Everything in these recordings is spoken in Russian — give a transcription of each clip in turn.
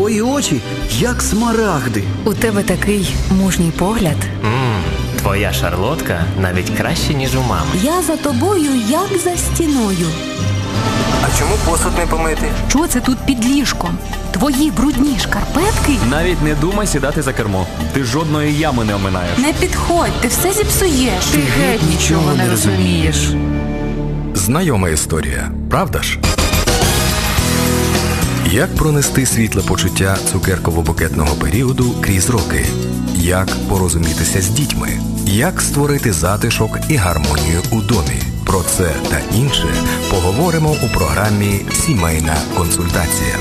Твої очі, як смарагди. У тебе такий мужній погляд. Твоя шарлотка навіть краще, ніж у мами. Я за тобою, як за стіною. А чому посуд не помити? Що це тут під ліжком? Твої брудні шкарпетки? Навіть не думай сідати за кермо. Ти жодної ями не оминаєш. Не підходь, ти все зіпсуєш. Ти геть нічого не розумієш. Знайома історія, правда ж? Як пронести світле почуття цукерково-букетного періоду крізь роки? Як порозумітися з дітьми? Як створити затишок і гармонію у домі? Про це та інше поговоримо у програмі «Сімейна консультація».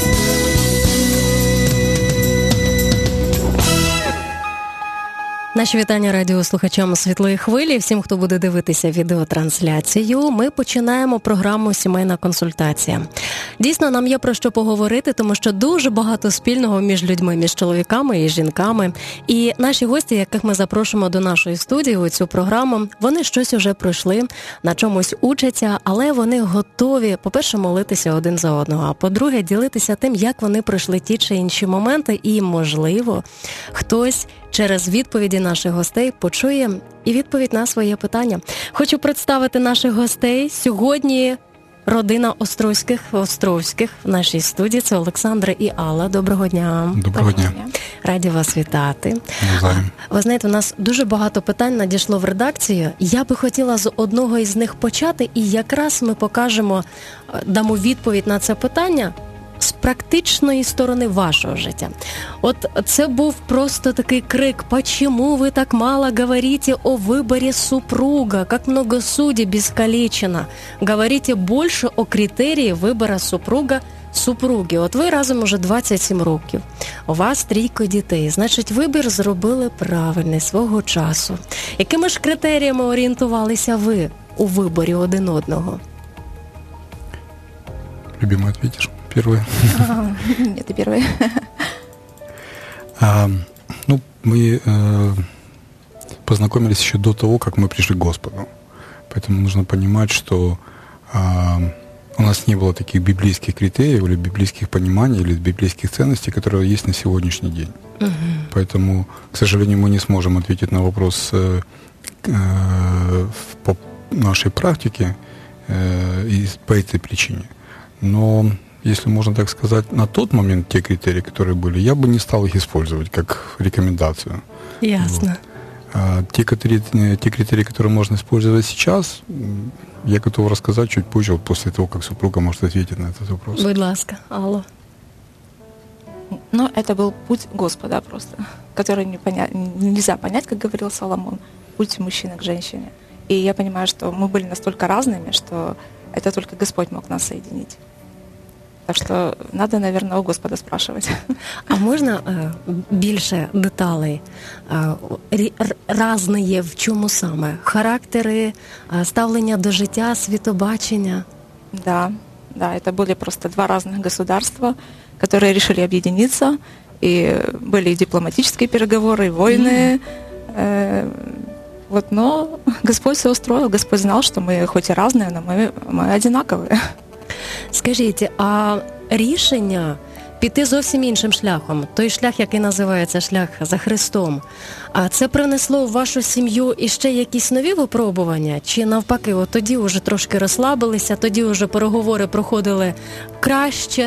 Наші вітання радіослухачам «Світлої хвилі», всім, хто буде дивитися відеотрансляцію. Ми починаємо програму «Сімейна консультація». Дійсно, нам є про що поговорити, тому що дуже багато спільного між людьми, між чоловіками і жінками. І наші гості, яких ми запрошуємо до нашої студії у цю програму, вони щось уже пройшли, на чомусь учаться, але вони готові, по-перше, молитися один за одного, а по-друге, ділитися тим, як вони пройшли ті чи інші моменти, і, можливо, хтось через відповіді наших гостей почує і відповідь на своє питання. Хочу представити наших гостей. Сьогодні родина Островських в нашій студії. Це Олександра і Алла. Доброго дня. Доброго дня. Раді вас вітати. Навзаєм. Ви знаєте, у нас дуже багато питань надійшло в редакцію. Я би хотіла з одного із них почати, і якраз ми дамо відповідь на це питання з практичної сторони вашого життя. От це був просто такий крик: «Почему вы так мало говорите о выборе супруга? Как много судеб искалечено? Говорите больше о критерії вибору супруги». От ви разом уже 27 років. У вас 3 дітей. Значить, вибір зробили правильний свого часу. Якими ж критеріями орієнтувалися ви у виборі один одного? Любимый, ответишь? Первый. Нет, ты первый. Мы познакомились еще до того, как мы пришли к Господу. Поэтому нужно понимать, что у нас не было таких библейских критериев или библейских пониманий, или библейских ценностей, которые есть на сегодняшний день. Поэтому, к сожалению, мы не сможем ответить на вопрос по нашей практике и по этой причине. Но, если можно так сказать, на тот момент те критерии, которые были, я бы не стал их использовать как рекомендацию. Ясно. Вот. Те критерии, которые можно использовать сейчас, я готов рассказать чуть позже, вот после того, как супруга может ответить на этот вопрос. Будь ласка, Алло. Но это был путь Господа просто, который нельзя понять, как говорил Соломон, путь мужчины к женщине. И я понимаю, что мы были настолько разными, что это только Господь мог нас соединить. Так що треба, мабуть, у Господа спрашивати. А можна більше деталей? Разные в чому саме? Характери, ставлення до життя, світобачення? Да, это были просто 2 разных государства, которые решили объединиться, и были и дипломатические переговоры, и войны. Но Господь все устроил, Господь знал, что мы хоть и разные, но мы одинаковые. Скажіть, а рішення піти зовсім іншим шляхом, той шлях, який називається шлях за Христом, а це принесло в вашу сім'ю іще якісь нові випробування? Чи навпаки, от тоді вже трошки розслабилися, тоді вже переговори проходили краще?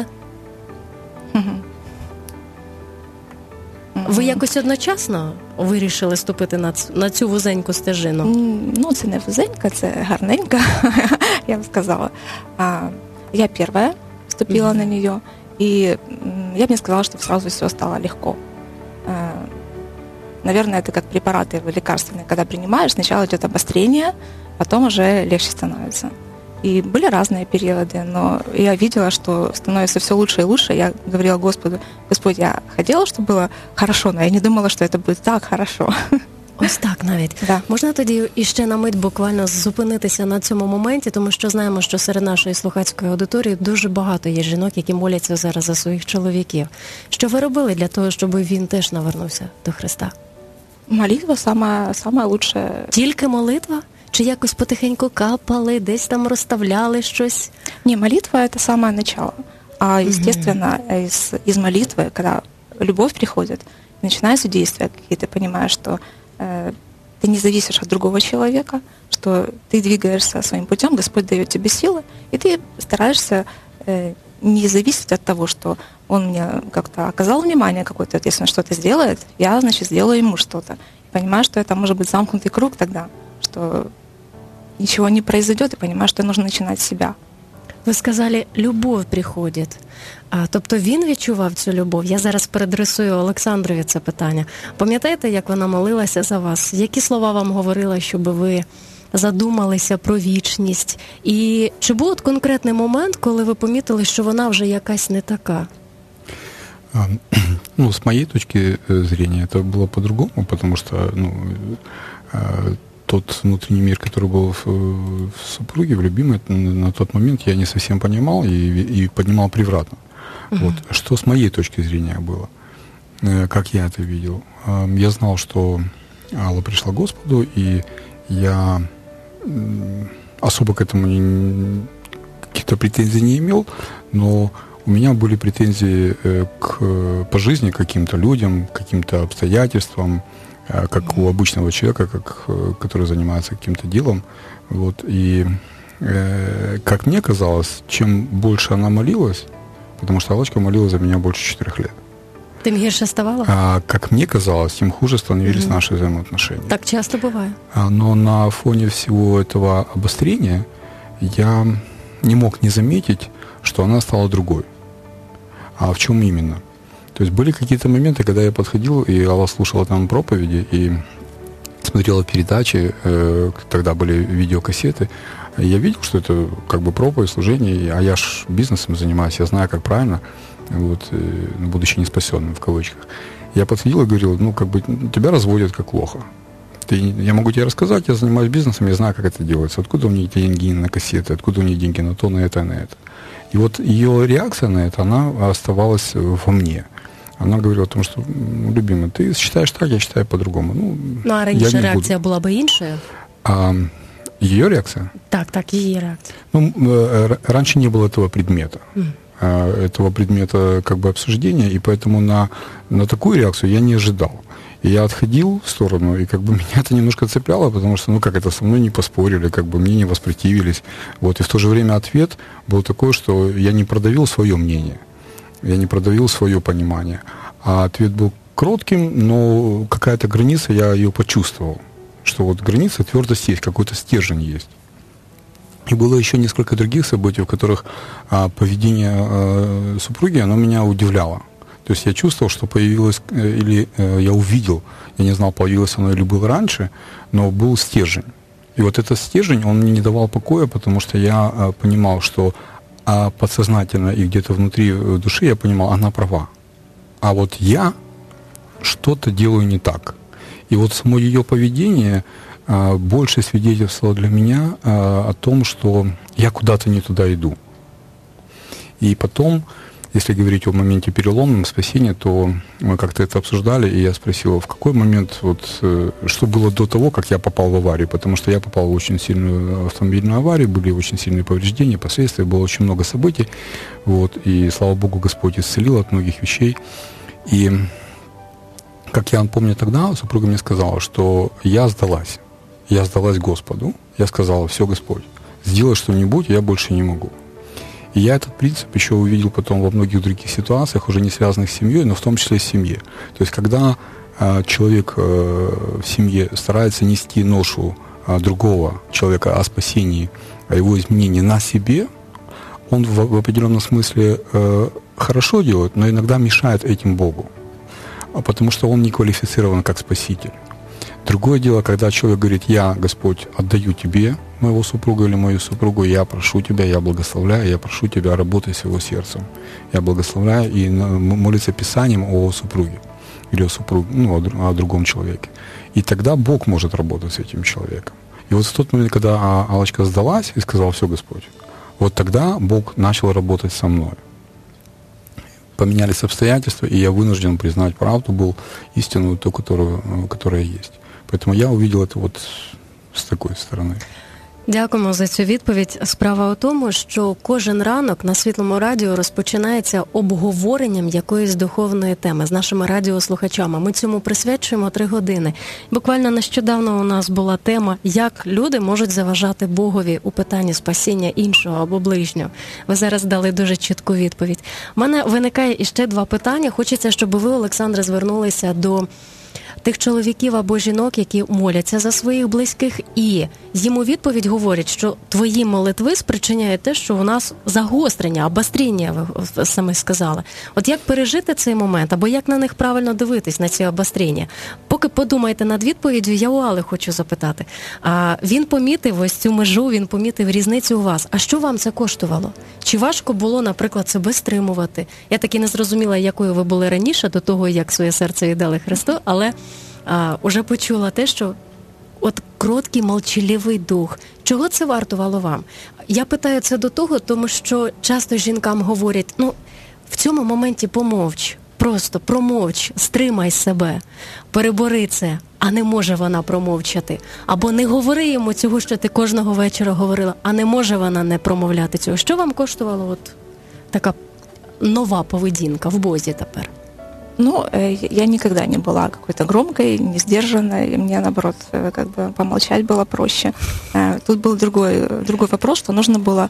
Ви якось одночасно вирішили ступити на цю вузеньку стежину? Це не вузенька, це гарненька, я б сказала. Я первая вступила на нее, и я бы не сказала, что сразу все стало легко. Наверное, это как препараты лекарственные, когда принимаешь, сначала идет обострение, потом уже легче становится. И были разные периоды, но я видела, что становится все лучше и лучше. Я говорила Господу: Господь, я хотела, чтобы было хорошо, но я не думала, что это будет так хорошо. Ось так навіть. Да. Можна тоді іще на мить буквально зупинитися на цьому моменті, тому що знаємо, що серед нашої слухацької аудиторії дуже багато є жінок, які моляться зараз за своїх чоловіків. Що ви робили для того, щоб він теж навернувся до Христа? Молитва самая лучшая. Тільки молитва? Чи якось потихеньку капали, десь там розставляли щось? Не, молитва – это самое начало. А, естественно, из молитвы, когда любовь приходит, начинаются действия какие-то, понимаешь, что ты не зависишь от другого человека, что ты двигаешься своим путем, Господь дает тебе силы, и ты стараешься не зависеть от того, что он мне как-то оказал внимание какое-то, если он что-то сделает, я, значит, сделаю ему что-то. И понимаю, что это может быть замкнутый круг тогда, что ничего не произойдет, и понимаю, что нужно начинать с себя. Ви сказали, любов приходить. Тобто він відчував цю любов. Я зараз переадресую Олександрові це питання. Пам'ятаєте, як вона молилася за вас? Які слова вам говорила, щоб ви задумалися про вічність? І чи був от конкретний момент, коли ви помітили, що вона вже якась не така? Ну, с моей точки зрения это было по-другому, потому что, тот внутренний мир, который был в супруге, в любимой, на тот момент я не совсем понимал и понимал превратно. Вот. Что с моей точки зрения было, как я это видел. Я знал, что Алла пришла к Господу, и я особо к этому каких-то претензий не имел, но у меня были претензии по жизни к каким-то людям, к каким-то обстоятельствам, как у обычного человека, который занимается каким-то делом. Вот. И, как мне казалось, чем больше она молилась, потому что Аллочка молилась за меня больше 4 лет. Тем гірше ставало? Как мне казалось, тем хуже становились наши взаимоотношения. Так часто бывает. Но на фоне всего этого обострения я не мог не заметить, что она стала другой. А в чем именно? То есть были какие-то моменты, когда я подходил, и Алла слушала там проповеди, и смотрела передачи, тогда были видеокассеты, и я видел, что это как бы проповедь, служение, а я ж бизнесом занимаюсь, я знаю, как правильно, вот, будучи неспасенным, в кавычках. Я подходил и говорил, тебя разводят как лоха. Я могу тебе рассказать, я занимаюсь бизнесом, я знаю, как это делается, откуда у них деньги на кассеты, откуда у них деньги на то, на это, на это. И вот ее реакция на это, она оставалась во мне. Она говорила о том, что, любимый, ты считаешь так, я считаю по-другому. А раніше реакція була би іншою? Ее реакция? Так, ее реакция. Раньше не было этого предмета. Этого предмета как бы обсуждения, и поэтому на такую реакцию я не ожидал. И я отходил в сторону, и как бы меня это немножко цепляло, потому что, как это, со мной не поспорили, как бы мне не воспротивились. Вот, и в то же время ответ был такой, что я не продавил свое мнение. Я не продавил свое понимание. А ответ был кротким, но какая-то граница, я ее почувствовал. Что вот граница, твердость есть, какой-то стержень есть. И было еще несколько других событий, в которых поведение супруги, оно меня удивляло. То есть я чувствовал, что появилось, или я увидел, я не знал, появилось оно или было раньше, но был стержень. И вот этот стержень, он мне не давал покоя, потому что я понимал, что подсознательно и где-то внутри души я понимал, она права. А вот я что-то делаю не так. И вот само ее поведение больше свидетельствовало для меня о том, что я куда-то не туда иду. И потом, если говорить о моменте переломном спасения, то мы как-то это обсуждали, и я спросил, в какой момент, что было до того, как я попал в аварию, потому что я попал в очень сильную автомобильную аварию, были очень сильные повреждения, последствия, было очень много событий, и, слава Богу, Господь исцелил от многих вещей. И, как я помню тогда, супруга мне сказала, что я сдалась Господу, я сказала, все, Господь, сделай что-нибудь, я больше не могу. И я этот принцип еще увидел потом во многих других ситуациях, уже не связанных с семьей, но в том числе с семьей. То есть, когда человек в семье старается нести ношу другого человека о спасении, о его изменении на себе, он в определенном смысле хорошо делает, но иногда мешает этим Богу, потому что он не квалифицирован как спаситель. Другое дело, когда человек говорит, я, Господь, отдаю тебе моего супруга или мою супругу, я прошу тебя, я благословляю, я прошу тебя, работай с его сердцем. Я благословляю и молится Писанием о супруге или о другом человеке. И тогда Бог может работать с этим человеком. И вот в тот момент, когда Аллочка сдалась и сказала, все, Господь, вот тогда Бог начал работать со мной. Поменялись обстоятельства, и я вынужден признать правду, был истинную, ту, которая есть. Поэтому я увидел это с такой стороны. Дякуємо за цю відповідь. Справа у тому, що кожен ранок на Світлому радіо розпочинається обговоренням якоїсь духовної теми з нашими радіослухачами. Ми цьому присвячуємо 3 години. Буквально нещодавно у нас була тема, як люди можуть заважати Богові у питанні спасіння іншого або ближнього. Ви зараз дали дуже чітку відповідь. У мене виникає іще 2 питання. Хочеться, щоб ви, Олександре, звернулися до тих чоловіків або жінок, які моляться за своїх близьких, і їм у відповідь говорять, що твої молитви спричиняють те, що у нас загострення, обостріння, ви самі сказали. От як пережити цей момент, або як на них правильно дивитись, на ці обостріння? Поки подумайте над відповіддю, я у Али хочу запитати. Він помітив ось цю межу, він помітив різницю у вас. А що вам це коштувало? Чи важко було, наприклад, себе стримувати? Я таки не зрозуміла, якою ви були раніше, до того, як своє серце віддали Христу, але уже почула те, що от кроткий, молчаливий дух. Чого це вартувало вам? Я питаю це до того, тому що часто жінкам говорять, в цьому моменті помовч, просто промовч, стримай себе, перебори це, а не може вона промовчати. Або не говори йому цього, що ти кожного вечора говорила, а не може вона не промовляти цього. Що вам коштувало от така нова поведінка в Бозі тепер? Я никогда не была какой-то громкой, не сдержанной, и мне, наоборот, помолчать было проще. Тут был другой вопрос, что нужно было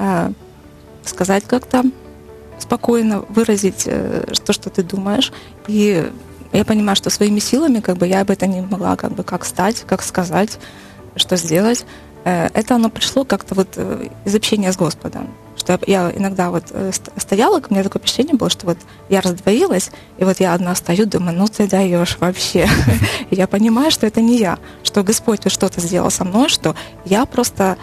сказать как-то спокойно, выразить то, что ты думаешь, и я понимаю, что своими силами я об этом не могла как стать, как сказать, что сделать. Это оно пришло как-то из общения с Господом. Что я иногда стояла, у меня такое впечатление было, что я раздвоилась, и я одна стою, думаю, ты даешь вообще. И я понимаю, что это не я, что Господь что-то сделал со мной, что я просто,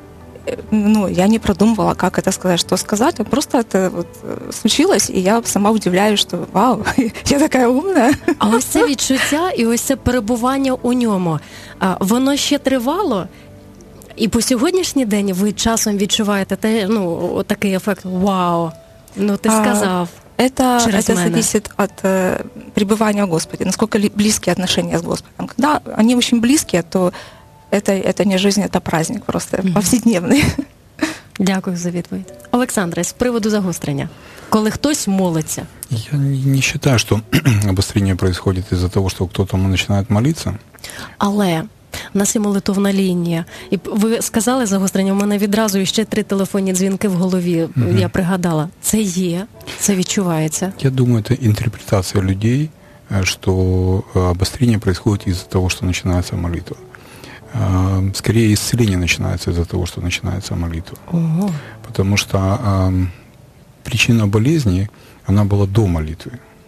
я не продумывала, как это сказать, что сказать, просто это случилось, и я сама удивляюсь, что вау, я такая умная. А ось це відчуття і ось це перебування у ньому, воно ще тривало? І по сьогоднішній день ви часом відчуваєте такий ефект «Вау, ти сказав». Это зависит от пребывания в Господе, насколько близкие отношения с Господом. Когда они очень близкие, то это не жизнь, это праздник просто повседневный. Дякую за відповідь. Олександре, з приводу загострення. Коли хтось молиться. Я не считаю, что обострение происходит из-за того, что кто-то начинает молиться. Але у нас є молитовна лінія. І ви сказали загострення, у мене відразу ще 3 телефонні дзвінки в голові, я пригадала. Це є, це відчувається. Я думаю, это интерпретация людей, что обострение происходит из-за того, что начинается молитва. Скорее, исцеление начинается из-за того, что начинается молитва. Ого. Потому что причина болезни, она была до молитвы.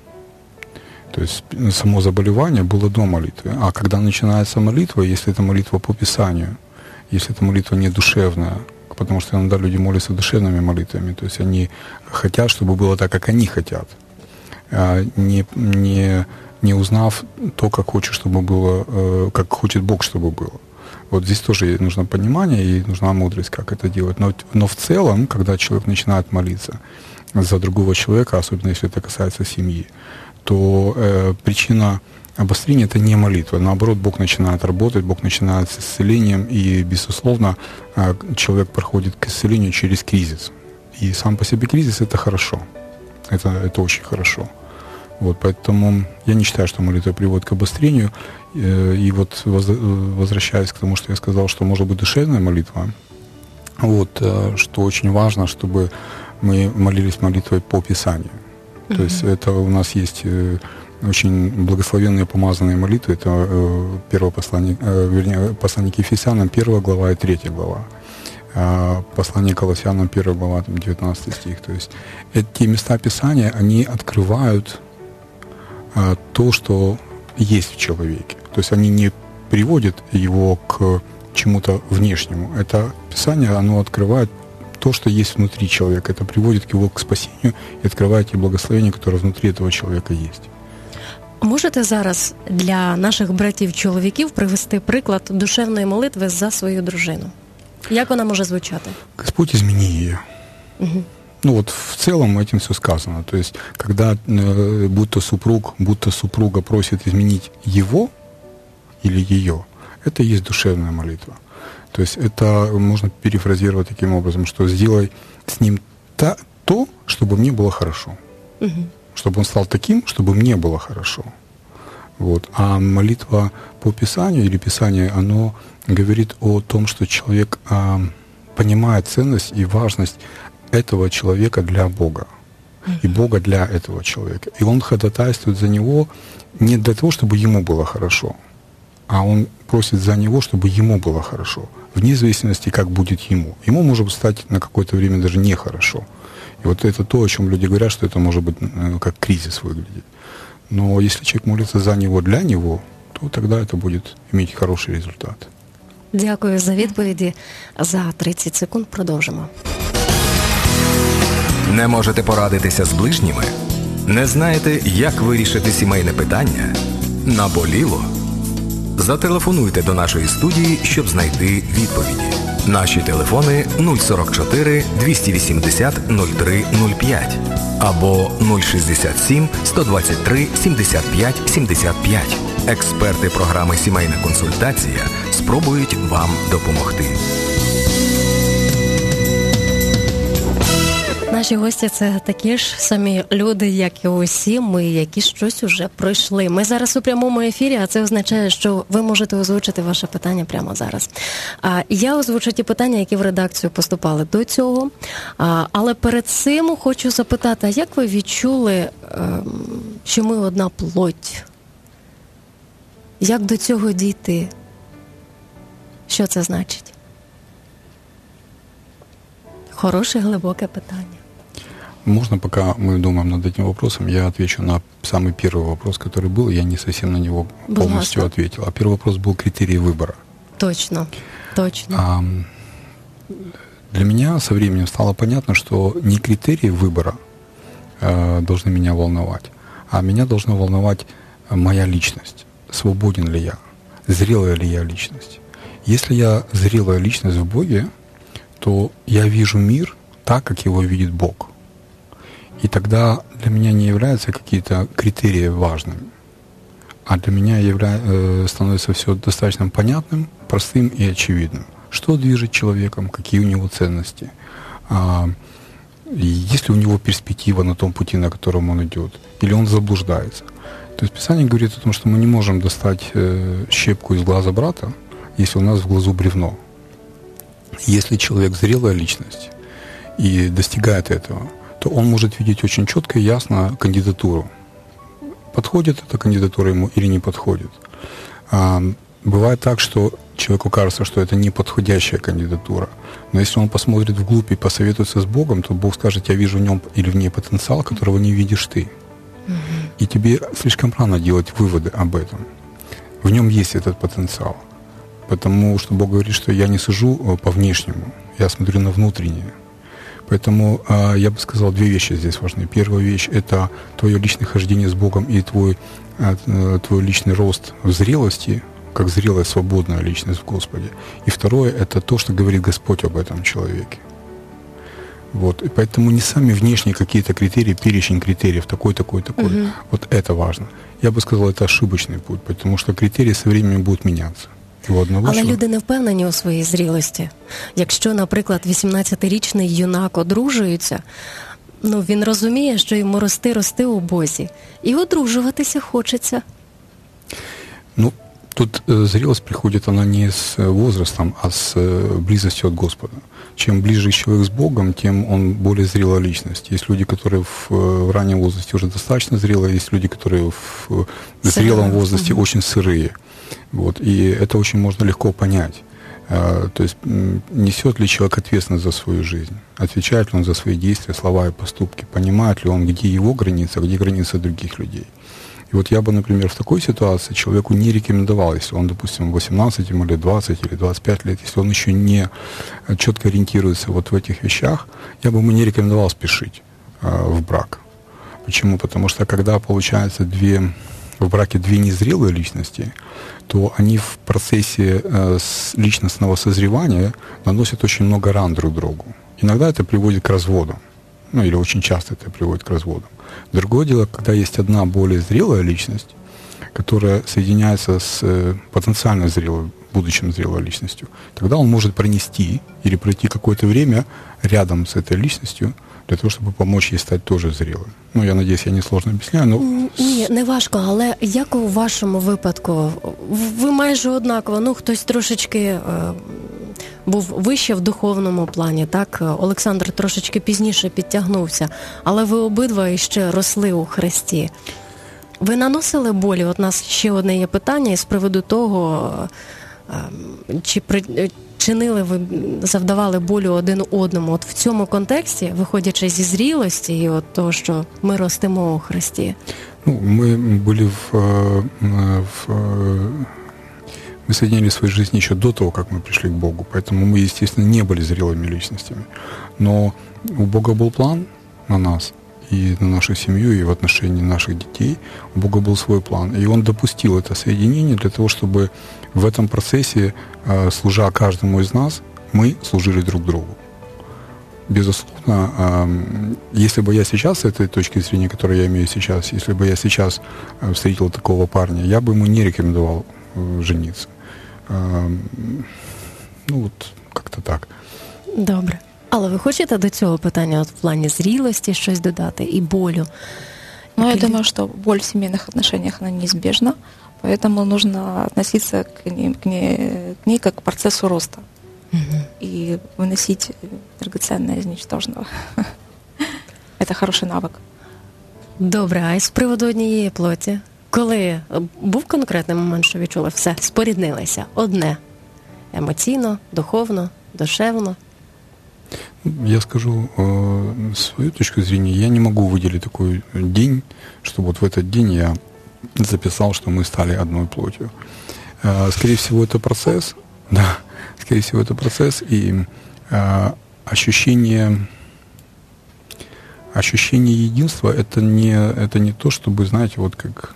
То есть само заболевание было до молитвы. А когда начинается молитва, если это молитва по Писанию, если это молитва не душевная, потому что иногда люди молятся душевными молитвами, то есть они хотят, чтобы было так, как они хотят, не узнав то, как хочет, чтобы было, как хочет Бог, чтобы было. Вот здесь тоже нужно понимание и нужна мудрость, как это делать. Но в целом, когда человек начинает молиться за другого человека, особенно если это касается семьи, то причина обострения – это не молитва. Наоборот, Бог начинает работать, Бог начинает с исцелением, и, безусловно, человек проходит к исцелению через кризис. И сам по себе кризис – это хорошо. Это очень хорошо. Поэтому я не считаю, что молитва приводит к обострению. И возвращаясь к тому, что я сказал, что может быть душевная молитва, что очень важно, чтобы мы молились молитвой по Писанию. То есть это у нас есть очень благословенные помазанные молитвы. Это послание к Ефесянам, 1 глава и 3 глава. Послание к Колоссянам, 1 глава, 19 стих. То есть эти места Писания, они открывают то, что есть в человеке. То есть они не приводят его к чему-то внешнему. Это Писание, оно открывает то, что есть внутри человека. Это приводит его к спасению и открывает те благословения, которые внутри этого человека есть. Можете зараз для наших братів-чоловіків привести приклад душевної молитви за свою дружину? Як вона може звучати? Господь, измени ее. Угу. В целом этим все сказано. То есть, когда будто супруга просит изменить его или ее, это и есть душевная молитва. То есть это можно перефразировать таким образом, что сделай с ним то, чтобы мне было хорошо. Чтобы он стал таким, чтобы мне было хорошо. Вот. А молитва по Писанию или Писание, оно говорит о том, что человек понимает ценность и важность этого человека для Бога. И Бога для этого человека. И он ходатайствует за него не для того, чтобы ему было хорошо, а он просит за него, чтобы ему было хорошо. Вне зависимости, как будет ему. Ему может стать на какое-то время даже нехорошо. И вот это то, о чем люди говорят, что это может быть как кризис выглядит. Но если человек молится за него, для него, то тогда это будет иметь хороший результат. Дякую за відповіді. За 30 секунд продовжимо. Не можете порадитися з ближніми? Не знаєте, як вирішити сімейне питання? Наболіло? Зателефонуйте до нашої студії, щоб знайти відповіді. Наші телефони 044 280 0305 або 067 123 75 75. Експерти програми «Сімейна консультація» спробують вам допомогти. Наші гості – це такі ж самі люди, як і усі ми, які щось уже пройшли. Ми зараз у прямому ефірі, а це означає, що ви можете озвучити ваше питання прямо зараз. Я озвучу ті питання, які в редакцію поступали до цього. Але перед цим хочу запитати, як ви відчули, що ми одна плоть? Як до цього дійти? Що це значить? Хорошее, глубокое питание. Можно, пока мы думаем над этим вопросом, я отвечу на самый первый вопрос, который был, я не совсем на него полностью ответил. А первый вопрос был критерий выбора. Точно. Для меня со временем стало понятно, что не критерии выбора должны меня волновать, а меня должна волновать моя личность. Свободен ли я? Зрелая ли я личность? Если я зрелая личность в Боге, то я вижу мир так, как его видит Бог. И тогда для меня не являются какие-то критерии важными, а для меня становится все достаточно понятным, простым и очевидным. Что движет человеком, какие у него ценности, есть ли у него перспектива на том пути, на котором он идет, или он заблуждается. То есть Писание говорит о том, что мы не можем достать щепку из глаза брата, если у нас в глазу бревно. Если человек зрелая личность и достигает этого, то он может видеть очень четко и ясно кандидатуру. Подходит эта кандидатура ему или не подходит. Бывает так, что человеку кажется, что это неподходящая кандидатура. Но если он посмотрит вглубь и посоветуется с Богом, то Бог скажет: я вижу в нем или в ней потенциал, которого не видишь ты. И тебе слишком рано делать выводы об этом. В нем есть этот потенциал. Потому что Бог говорит, что я не сужу по внешнему, я смотрю на внутреннее. Поэтому я бы сказал, две вещи здесь важны. Первая вещь – это твое личное хождение с Богом и твой личный рост в зрелости, как зрелая, свободная личность в Господе. И второе – это то, что говорит Господь об этом человеке. Вот. И поэтому не сами внешние какие-то критерии, перечень критериев, такой. Вот это важно. Я бы сказал, это ошибочный путь, потому что критерии со временем будут меняться. Але люди не впевнені у своїй зрілості. Якщо, наприклад, 18-річний юнак одружується, він розуміє, що йому рости у Бозі. І одружуватися хочеться. Тут зрелость приходит, она не с возрастом, а с близостью от Господа. Чем ближе человек с Богом, тем он более зрелая личность. Есть люди, которые в раннем возрасте уже достаточно зрелые, есть люди, которые в зрелом возрасте очень сырые. Вот. И это очень можно легко понять. То есть несет ли человек ответственность за свою жизнь, отвечает ли он за свои действия, слова и поступки, понимает ли он, где его граница, где граница других людей. И вот я бы, например, в такой ситуации человеку не рекомендовал, если он, допустим, 18 ему лет, 20 или 25 лет, если он еще не четко ориентируется вот в этих вещах, я бы ему не рекомендовал спешить в брак. Почему? Потому что когда получается в браке две незрелые личности, то они в процессе личностного созревания наносят очень много ран друг другу. Иногда это приводит к разводам, или очень часто это приводит к разводам. Другое дело, когда есть одна более зрелая личность, которая соединяется с потенциально зрелой, будущем зрелой личностью, тогда он может пронести или пройти какое-то время рядом с этой личностью для того, щоб помочь їй стати теж зрілим. Ну, я надіюсь, я не сложно об'ясняю, но... Ні, не важко, але як у вашому випадку? Ви майже однаково, ну, хтось трошечки був вище в духовному плані, так? Олександр трошечки пізніше підтягнувся, але ви обидва іще росли у Христі. Ви наносили болі? От у нас ще одне є питання із приводу того, чи чинили ви, завдавали болю один одному. От в цьому контексті, виходячи зі зрілості і от того, що ми ростемо у Христі. Ну, мы были мы соединили свои жизни еще до того, как мы пришли к Богу, поэтому мы, естественно, не были зрелыми личностями. Но у Бога был план на нас, и на нашу семью, и в отношении наших детей. У Бога был свой план. И Он допустил это соединение для того, чтобы в этом процессе, служа каждому из нас, мы служили друг другу. Безусловно, если бы я сейчас, с этой точки зрения, которую я имею сейчас, если бы я сейчас встретил такого парня, я бы ему не рекомендовал жениться. Ну, вот как-то так. Добре. Але ви хочете до цього питання от в плані зрілості щось додати і болю? Ну, я думаю, что боль в семейных отношениях, она неизбежна, поэтому нужно относиться к ней как к процессу роста и выносить драгоценное из ничтожного. Это хороший навык. Добре, а з приводу однієї плоті? Коли був конкретний момент, що відчули, все, споріднилися, одне, емоційно, духовно, душевно? Я скажу свою точку зрения. Я не могу выделить такой день, что вот в этот день я записал, что мы стали одной плотью. Скорее всего, это процесс. Да, скорее всего, это процесс. И ощущение единства это не то, чтобы, знаете, вот как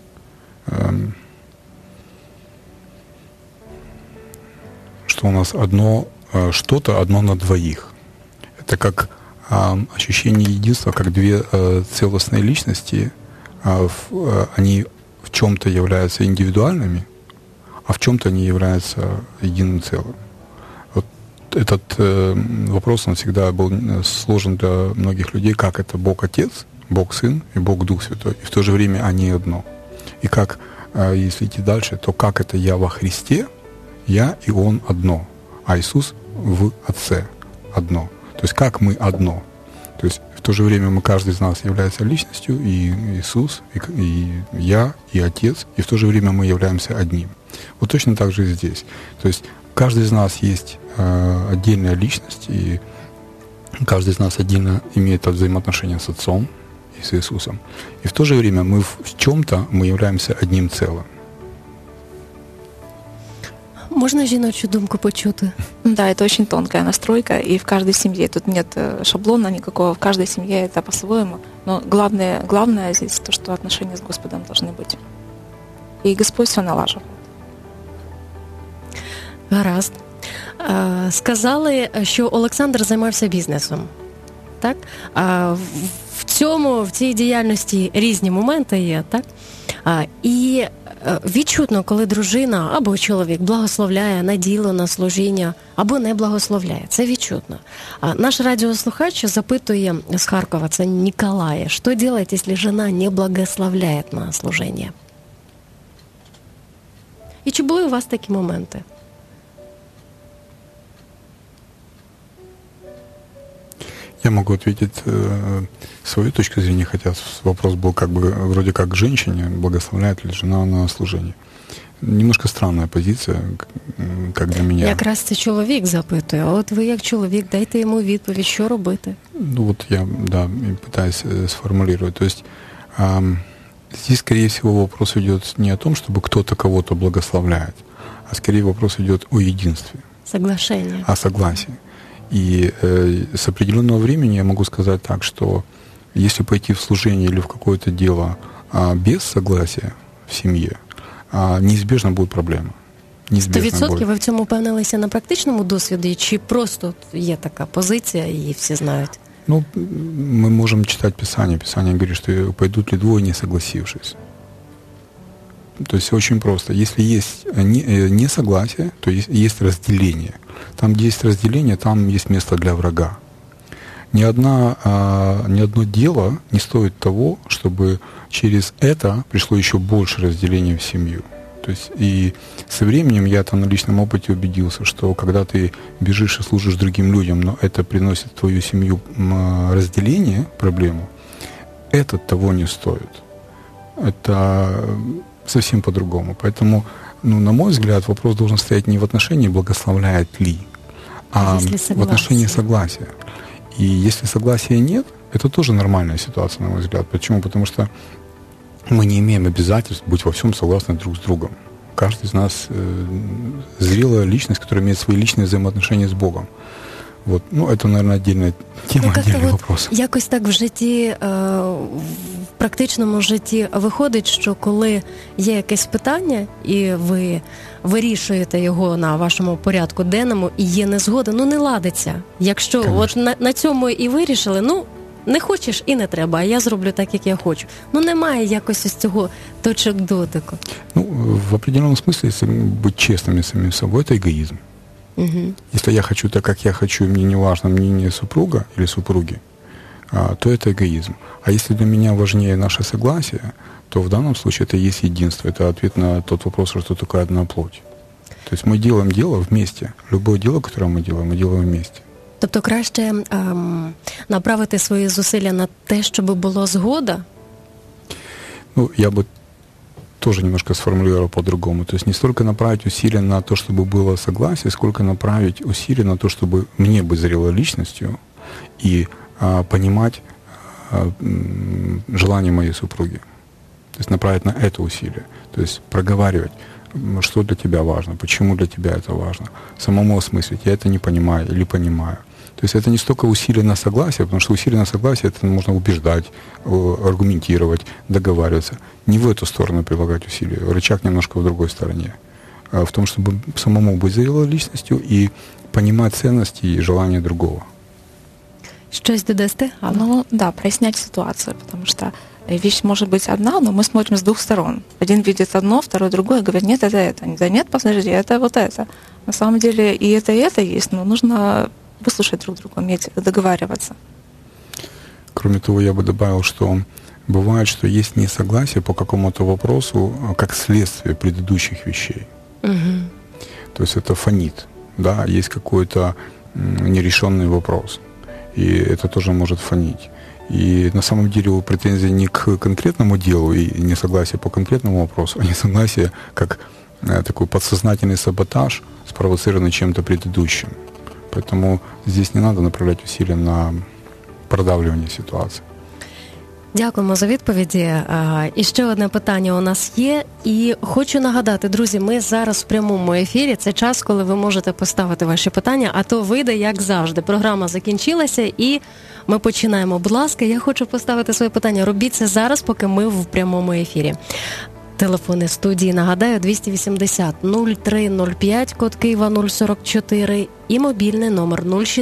что у нас что-то одно на двоих. Это как ощущение единства, как две целостные личности. Они в чем-то являются индивидуальными, а в чем-то они являются единым целым. Вот этот вопрос, он всегда был сложен для многих людей, как это Бог Отец, Бог Сын и Бог Дух Святой. И в то же время они одно. И как, если идти дальше, то как это я во Христе, я и Он одно, а Иисус в Отце одно. То есть как мы одно. То есть в то же время каждый из нас является личностью, и Иисус, и я, и Отец, и в то же время мы являемся одним. Вот точно так же и здесь. То есть каждый из нас есть отдельная личность, и каждый из нас отдельно имеет взаимоотношения с Отцом и с Иисусом. И в то же время мы в чем-то мы являемся одним целым. Можна жіночу думку почути? Да, это очень тонкая настройка, и в каждой семье, тут нет шаблона никакого, в каждой семье это по-своему, но главное здесь то, что отношения с Господом должны быть. И Господь все налаживает. Гаразд. Сказали, що Олександр займався бізнесом. Так? В цій діяльності різні моменти є, так? І відчутно, коли дружина або чоловік благословляє на діло, на служіння, або не благословляє. Це відчутно. Наш радіослухач запитує з Харкова, це Ніколай, що робити, якщо жена не благословляє на служіння? І чи були у вас такі моменти? Я могу ответить свою точку зрения, хотя вопрос был как бы вроде как к женщине, благословляет ли жена на служение. Немножко странная позиция, как для меня. Якраз це чоловік запитує, а от ви як чоловік, дайте йому відповідь, що робити? Ну вот я, да, пытаюсь сформулировать. То есть здесь, скорее всего, вопрос идет не о том, чтобы кто-то кого-то благословляет, а скорее вопрос идет о единстве. Соглашение. О согласии. И с определенного времени я могу сказать так, что если пойти в служение или в какое-то дело без согласия в семье, неизбежно будет проблема. 100% ви в цьому впевнилися на практичному досвіді, чи просто є така позиція і всі знають? Ну, мы можем читать Писание. Писание говорит, что пойдут ли двое, не согласившись. То есть очень просто. Если есть несогласие, то есть разделение. Там, где есть разделение, там есть место для врага. Ни одно дело не стоит того, чтобы через это пришло еще больше разделения в семью. То есть и со временем я там на личном опыте убедился, что когда ты бежишь и служишь другим людям, но это приносит в твою семью разделение, проблему, это того не стоит. Это совсем по-другому. Поэтому, на мой взгляд, вопрос должен стоять не в отношении благословляет ли, а в отношении согласия. И если согласия нет, это тоже нормальная ситуация, на мой взгляд. Почему? Потому что мы не имеем обязательств быть во всем согласны друг с другом. Каждый из нас зрелая личность, которая имеет свои личные взаимоотношения с Богом. Вот. Это, наверное, отдельная тема, отдельний вопрос. Якось так в житті, в практичному житті виходить, що коли є якесь питання, і ви вирішуєте його на вашому порядку денному, і є незгода, не ладиться. Якщо Конечно. от на цьому і вирішили, не хочеш і не треба, а я зроблю так, як я хочу. Немає якось із цього точок дотику. В определенном смысле, если быть честными с самим собой, это эгоизм. Угу. Если я хочу так, как я хочу, и мне не важно мнение супруга или супруги, то это эгоизм. А если для меня важнее наше согласие, то в данном случае это и есть единство. Это ответ на тот вопрос, что такое одна плоть. То есть мы делаем дело вместе. Любое дело, которое мы делаем вместе. Тобто краще направити свої зусилля на те, щоб була згода? Я бы тоже немножко сформулировал по-другому. То есть не столько направить усилия на то, чтобы было согласие, сколько направить усилия на то, чтобы мне быть зрелой личностью и понимать желания моей супруги. То есть направить на это усилие. То есть проговаривать, что для тебя важно, почему для тебя это важно. Самому осмыслить, я это не понимаю или понимаю. То есть это не столько усилие на согласие, потому что усилие на согласие, это можно убеждать, аргументировать, договариваться. Не в эту сторону прилагать усилия. Рычаг немножко в другой стороне. В том, чтобы самому быть зрелой личностью и понимать ценности и желания другого. Щось додасте? Да, прояснять ситуацию, потому что вещь может быть одна, но мы смотрим с двух сторон. Один видит одно, второй другое, говорит, нет, это. Да нет, подожди, это вот это. На самом деле и это есть, но нужно выслушать друг друга, уметь договариваться. Кроме того, я бы добавил, что бывает, что есть несогласие по какому-то вопросу как следствие предыдущих вещей. Угу. То есть это фонит, да, есть какой-то нерешенный вопрос, и это тоже может фонить. И на самом деле претензии не к конкретному делу и несогласие по конкретному вопросу, а несогласие как такой подсознательный саботаж, спровоцированный чем-то предыдущим. Поэтому здесь не надо направлять усилия на продавлювання ситуації. Дякуємо за відповіді. І ще одне питання у нас є. І хочу нагадати, друзі, ми зараз в прямому ефірі. Це час, коли ви можете поставити ваші питання, а то вийде, як завжди. Програма закінчилася і ми починаємо. Будь ласка, я хочу поставити своє питання. Робіть це зараз, поки ми в прямому ефірі. Телефони студії, нагадаю, 280-0305, код Києва 044 і мобільний номер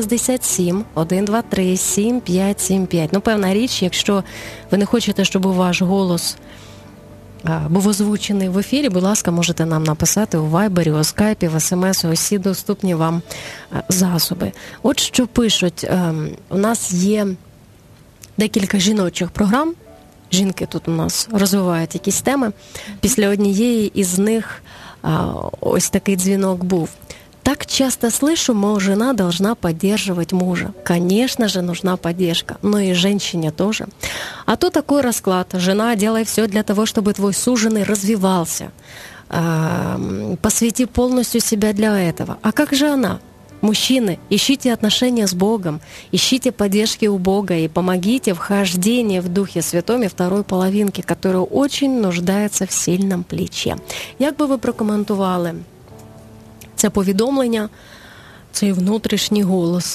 067-123-7575. Певна річ, якщо ви не хочете, щоб ваш голос був озвучений в ефірі, будь ласка, можете нам написати у Вайбері, у Скайпі, в СМС, усі доступні вам засоби. От що пишуть, у нас є декілька жіночих програм, жінки тут у нас розвивають якісь теми. Після однієї із них ось такий дзвінок був. Так часто слышу, мол, жена должна поддерживать мужа. Конечно же, нужна поддержка, но и женщине тоже. А то такой расклад. Жена, делай все для того, чтобы твой суженый развивался. Посвяти полностью себя для этого. А как же она? Мужчины, ищите отношения с Богом, ищите поддержки у Бога и помогите в хождении в Духе Святом и второй половинке, которая очень нуждается в сильном плече. Як би ви прокоментували це повідомлення, цей внутрішній голос?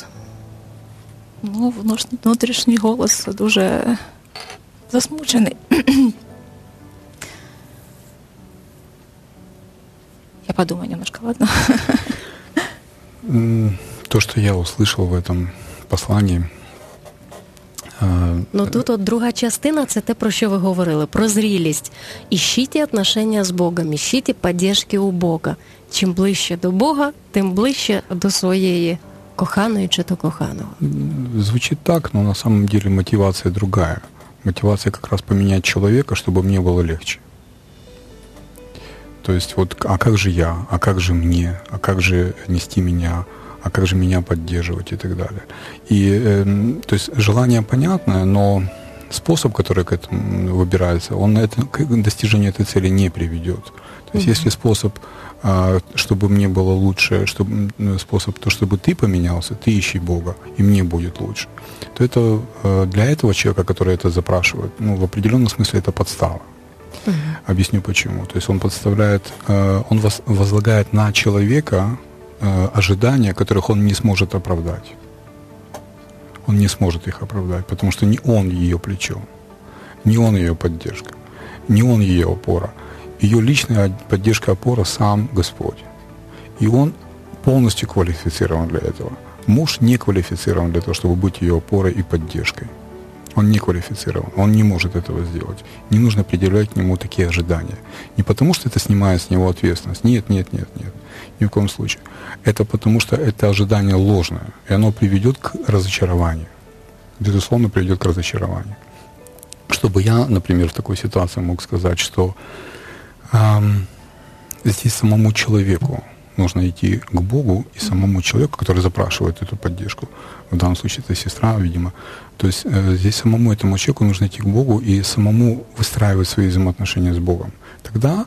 Внутрішній голос дуже засмучений. Я подумаю немножко, ладно? То, что я услышал в этом послании, Ну тут от друга частина, це те, про що ви говорили, про зрілість. Ищите отношения з Богом, ищите поддержки у Бога. Чим ближче до Бога, тим ближче до своєї коханої чи то коханого. Звучит так, но на самом деле мотивация другая. Мотивация как раз поменять человека, чтобы мне было легче. То есть вот, а как же я, а как же мне, а как же нести меня, а как же меня поддерживать и так далее. И, то есть желание понятное, но способ, который к этому выбирается, он к достижению этой цели не приведет. То есть если способ, чтобы мне было лучше, способ, чтобы ты поменялся, ты ищи Бога, и мне будет лучше, то это для этого человека, который это запрашивает, в определенном смысле это подстава. Объясню почему. То есть он подставляет, он возлагает на человека ожидания, которых он не сможет оправдать. Он не сможет их оправдать, потому что не он ее плечо, не он ее поддержка, не он ее опора. Ее личная поддержка, опора сам Господь. И он полностью квалифицирован для этого. Муж не квалифицирован для того, чтобы быть ее опорой и поддержкой. Он не квалифицирован, он не может этого сделать. Не нужно предъявлять к нему такие ожидания. Не потому, что это снимает с него ответственность. Нет. Ни в коем случае. Это потому, что это ожидание ложное. И оно приведет к разочарованию. Безусловно, приведет к разочарованию. Чтобы я, например, в такой ситуации мог сказать, что здесь самому человеку нужно идти к Богу, и самому человеку, который запрашивает эту поддержку, в данном случае это сестра, видимо, то есть здесь самому этому человеку нужно идти к Богу и самому выстраивать свои взаимоотношения с Богом. Тогда,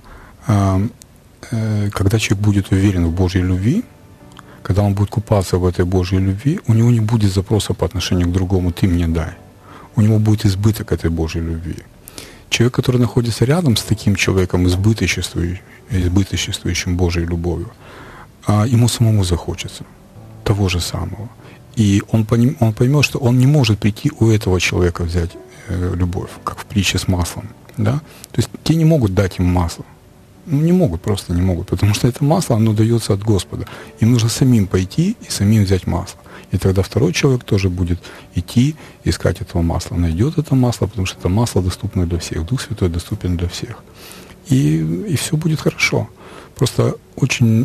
когда человек будет уверен в Божьей любви, когда он будет купаться в этой Божьей любви, у него не будет запроса по отношению к другому «ты мне дай». У него будет избыток этой Божьей любви. Человек, который находится рядом с таким человеком, избыточествующим Божьей любовью, ему самому захочется того же самого. И он поймет, что он не может прийти у этого человека взять любовь, как в притче с маслом. Да? То есть те не могут дать им масло. Не могут, просто не могут, потому что это масло, оно дается от Господа. Им нужно самим пойти и самим взять масло. И тогда второй человек тоже будет идти, искать этого масла. Найдет это масло, потому что это масло доступно для всех. Дух Святой доступен для всех. И все будет хорошо. Просто очень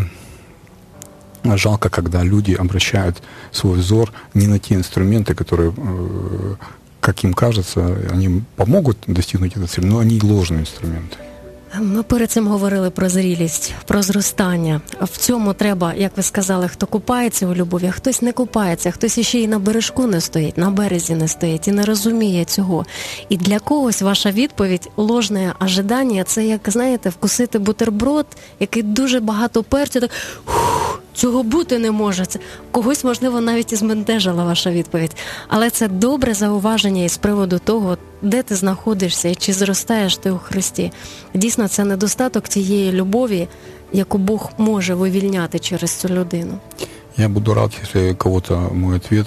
жалко, когда люди обращают свой взор не на те инструменты, которые, как им кажется, они помогут достигнуть этой цели, но они ложные инструменты. Ми перед цим говорили про зрілість, про зростання. В цьому треба, як ви сказали, хто купається у любові, а хтось не купається, хтось іще й на бережку не стоїть, на березі не стоїть і не розуміє цього. І для когось ваша відповідь, ложне ожидання, це як, знаєте, вкусити бутерброд, який дуже багато перцю, так цього бути не може. Це когось, можливо, навіть і збентежила ваша відповідь. Але це добре зауваження із приводу того, де ти знаходишся і чи зростаєш ти у Христі. Дійсно, це недостаток тієї любові, яку Бог може вивільняти через цю людину. Я буду рад, если кого-то мой ответ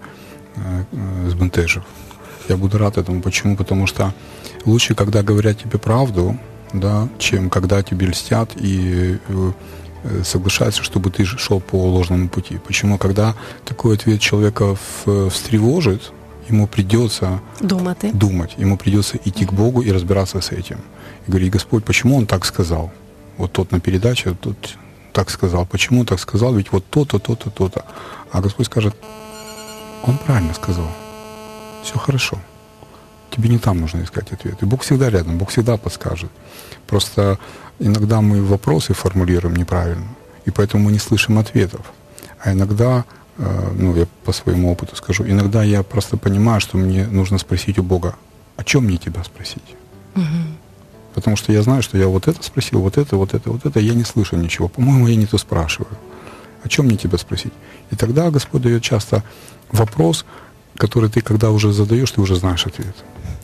сбентежил. Я буду рад этому. Почему? Потому что лучше, когда говорят тебе правду, да, чем когда тебе льстят и соглашаются, чтобы ты шел по ложному пути. Почему? Когда такой ответ человека встревожит, ему придется думать, ему придется идти к Богу и разбираться с этим. И говорить: Господь, почему он так сказал? Вот тот на передаче, тот так сказал. Почему он так сказал? Ведь вот то-то, то-то, то-то. А Господь скажет: он правильно сказал. Все хорошо. Тебе не там нужно искать ответ. И Бог всегда рядом, Бог всегда подскажет. Просто иногда мы вопросы формулируем неправильно, и поэтому мы не слышим ответов. А иногда, я по своему опыту скажу, иногда я просто понимаю, что мне нужно спросить у Бога: о чем мне тебя спросить? Угу. Потому что я знаю, что я вот это спросил, вот это, я не слышу ничего. По-моему, я не то спрашиваю. О чем мне тебя спросить? И тогда Господь дает часто вопрос, который ты, когда уже задаешь, ты уже знаешь ответ.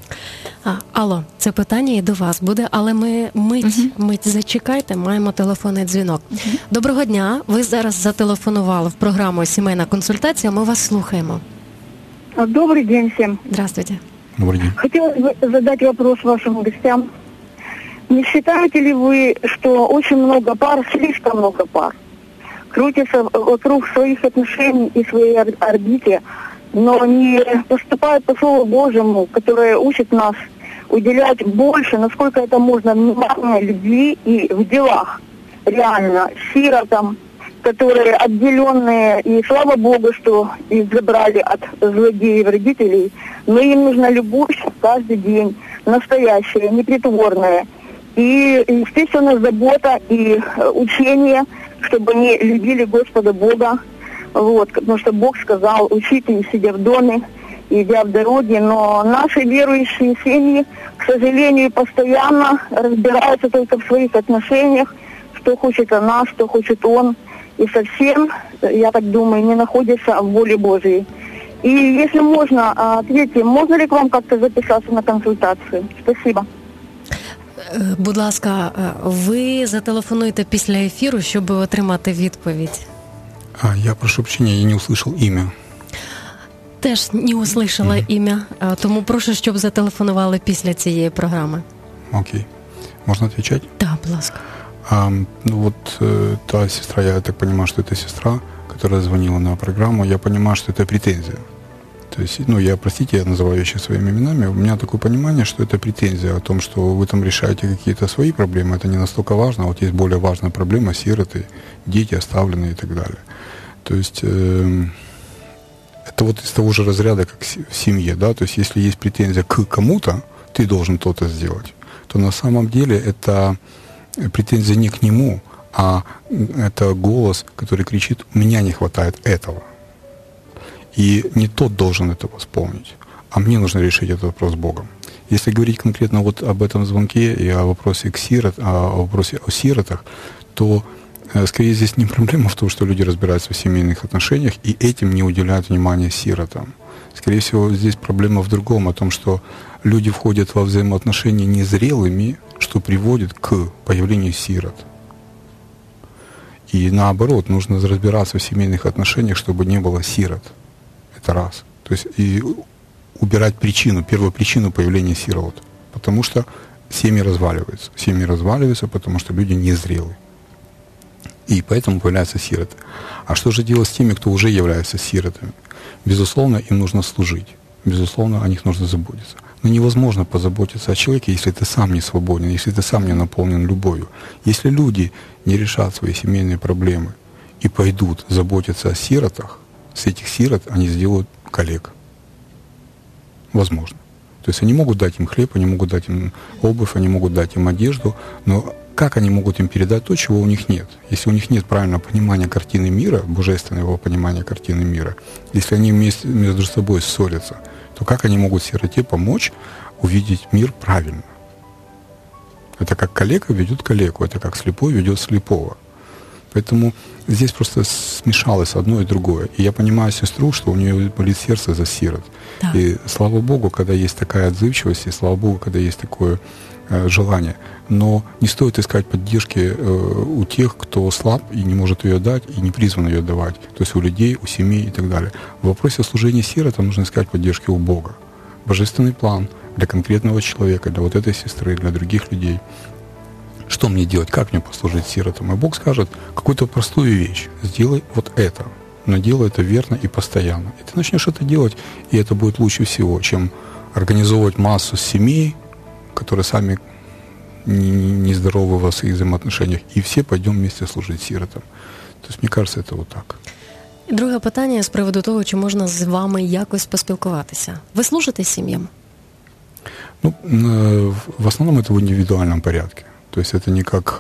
Алло, це питання і до вас буде, але ми мить зачекайте, маємо телефонний дзвінок. Доброго дня, ви зараз зателефонували в програму «Сімейна консультація», ми вас слухаємо. Добрый день всем. Здравствуйте. Добрый день. Хотелось бы задать вопрос вашим гостям. Не считаете ли вы, что очень много пар, слишком много пар, крутятся вокруг своих отношений и своей орбите, но не поступают по Слову Божьему, которое учит нас уделять больше, насколько это можно, внимания, любви и в делах реально сиротам, которые отделенные, и слава Богу, что их забрали от злодеев родителей, но им нужна любовь каждый день, настоящая, непритворная. И, естественно, забота и учение, чтобы они любили Господа Бога, вот, потому что Бог сказал, учите, сидя в доме, идя в дороге, но наши верующие семьи, к сожалению, постоянно разбираются только в своих отношениях, что хочет она, что хочет он, и совсем, я так думаю, не находятся в воле Божьей. И если можно, ответьте, можно ли к вам как-то записаться на консультацию? Спасибо. Будь ласка, ви зателефонуйте після ефіру, щоб отримати відповідь. Я прошу прощения, я не услышал имя. Теж не услышала ім'я, тому прошу, щоб зателефонували після цієї програми. Окей. Можно отвечать? Да, будь ласка. Та сестра, я так понимаю, что это сестра, которая звонила на программу, я понимаю, что это претензия. То есть, простите, я называю вещи своими именами, у меня такое понимание, что это претензия о том, что вы там решаете какие-то свои проблемы, это не настолько важно, вот есть более важная проблема, сироты, дети оставленные и так далее. То есть, это вот из того же разряда, как в семье, да, то есть, если есть претензия к кому-то, ты должен то-то сделать, то на самом деле это претензия не к нему, а это голос, который кричит, у меня не хватает этого. И не тот должен это восполнить, а мне нужно решить этот вопрос с Богом. Если говорить конкретно вот об этом звонке и о вопросе о вопросе о сиротах, то скорее здесь не проблема в том, что люди разбираются в семейных отношениях и этим не уделяют внимания сиротам. Скорее всего, здесь проблема в другом, о том, что люди входят во взаимоотношения незрелыми, что приводит к появлению сирот. И наоборот, нужно разбираться в семейных отношениях, чтобы не было сирот. Это раз. То есть и убирать причину, первую причину появления сирот. Потому что семьи разваливаются. Семьи разваливаются, потому что люди незрелые. И поэтому появляются сироты. А что же делать с теми, кто уже является сиротами? Безусловно, им нужно служить. Безусловно, о них нужно заботиться. Но невозможно позаботиться о человеке, если ты сам не свободен, если ты сам не наполнен любовью. Если люди не решат свои семейные проблемы и пойдут заботиться о сиротах, с этих сирот они сделают коллег. Возможно. То есть они могут дать им хлеб, они могут дать им обувь, они могут дать им одежду, но как они могут им передать то, чего у них нет? Если у них нет правильного понимания картины мира, божественного понимания картины мира, если они между собой ссорятся, то как они могут сироте помочь увидеть мир правильно? Это как калека ведет калеку, это как слепой ведет слепого. Поэтому здесь просто смешалось одно и другое. И я понимаю сестру, что у нее болит сердце за сирот. Да. И слава Богу, когда есть такая отзывчивость, и слава Богу, когда есть такое желание. Но не стоит искать поддержки у тех, кто слаб и не может ее дать, и не призван ее давать. То есть у людей, у семей и так далее. В вопросе служения сиротам нужно искать поддержки у Бога. Божественный план для конкретного человека, для вот этой сестры, для других людей. Что мне делать? Как мне послужить сиротам? И Бог скажет какую-то простую вещь. Сделай вот это. Но делай это верно и постоянно. И ты начнешь это делать, и это будет лучше всего, чем организовывать массу семей, которые сами нездоровы во своих взаимоотношениях, и все пойдем вместе служить сиротам. То есть, мне кажется, это вот так. Друге питання з приводу того, чи можна з вами якось поспілкуватися. Ви служите сім'ям? В основном это в индивидуальном порядке. То есть это не как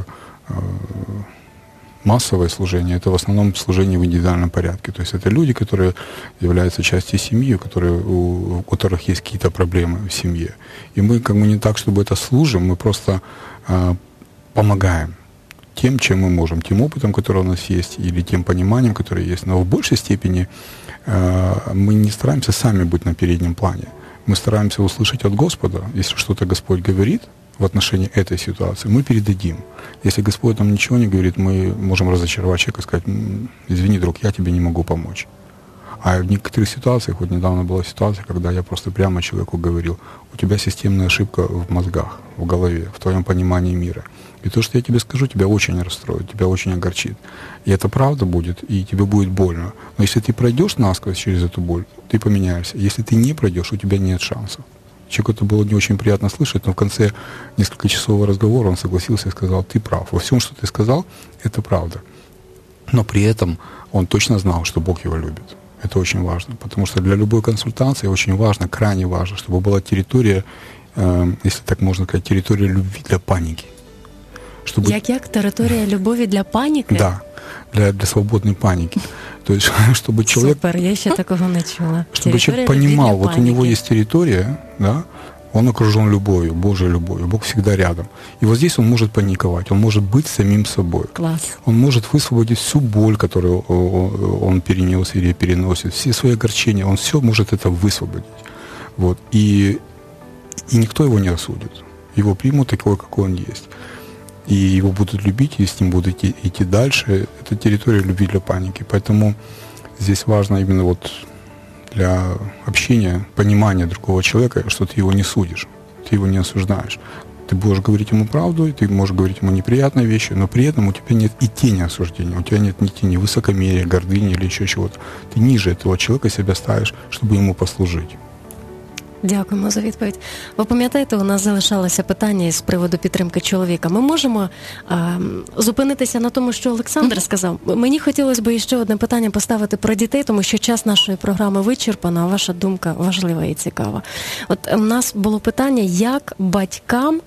массовое служение, это в основном служение в индивидуальном порядке. То есть это люди, которые являются частью семьи, у которых есть какие-то проблемы в семье. И мы не так, чтобы это служим, мы просто помогаем тем, чем мы можем, тем опытом, который у нас есть, или тем пониманием, которое есть. Но в большей степени мы не стараемся сами быть на переднем плане. Мы стараемся услышать от Господа, если что-то Господь говорит в отношении этой ситуации, мы передадим. Если Господь нам ничего не говорит, мы можем разочаровать человека и сказать: извини, друг, я тебе не могу помочь. А в некоторых ситуациях, вот недавно была ситуация, когда я просто прямо человеку говорил: у тебя системная ошибка в мозгах, в голове, в твоем понимании мира. И то, что я тебе скажу, тебя очень расстроит, тебя очень огорчит. И это правда будет, и тебе будет больно. Но если ты пройдешь насквозь через эту боль, ты поменяешься. Если ты не пройдешь, у тебя нет шансов. Человеку это было не очень приятно слышать, но в конце несколькочасового разговора он согласился и сказал: ты прав. Во всем, что ты сказал, это правда. Но при этом он точно знал, что Бог его любит. Это очень важно, потому что для любой консультации очень важно, крайне важно, чтобы была территория, если так можно сказать, территория любви для паники. Чтобы... Як територія любові для паніки? Да, для свободной паники. То есть, чтобы человек... Супер, я еще такого не чула. Чтобы человек понимал, вот у него есть территория, да, он окружен любовью, Божьей любовью, Бог всегда рядом. И вот здесь он может паниковать, он может быть самим собой. Класс. Он может высвободить всю боль, которую он перенес или переносит, все свои огорчения, он все может это высвободить. Вот. И никто его не осудит. Его примут такой, какой он есть. И его будут любить, и с ним будут идти дальше. Это территория любви для паники. Поэтому здесь важно именно вот для общения, понимания другого человека, что ты его не судишь, ты его не осуждаешь. Ты будешь говорить ему правду, и ты можешь говорить ему неприятные вещи, но при этом у тебя нет и тени осуждения, у тебя нет ни тени высокомерия, гордыни или еще чего-то. Ты ниже этого человека себя ставишь, чтобы ему послужить. Дякуємо за відповідь. Ви пам'ятаєте, у нас залишалося питання з приводу підтримки чоловіка. Ми можемо зупинитися на тому, що Олександр сказав. Мені хотілося б ще одне питання поставити про дітей, тому що час нашої програми вичерпано, а ваша думка важлива і цікава. От у нас було питання, як батькам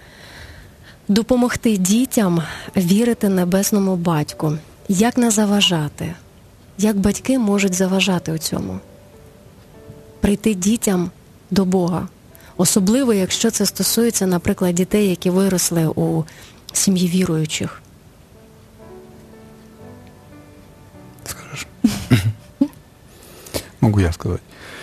допомогти дітям вірити небесному батьку? Як не заважати? Як батьки можуть заважати у цьому? Прийти дітям до Бога. Особливо, якщо це стосується, наприклад, дітей, які виросли у сім'ї віруючих. Скажешь? Могу я сказать.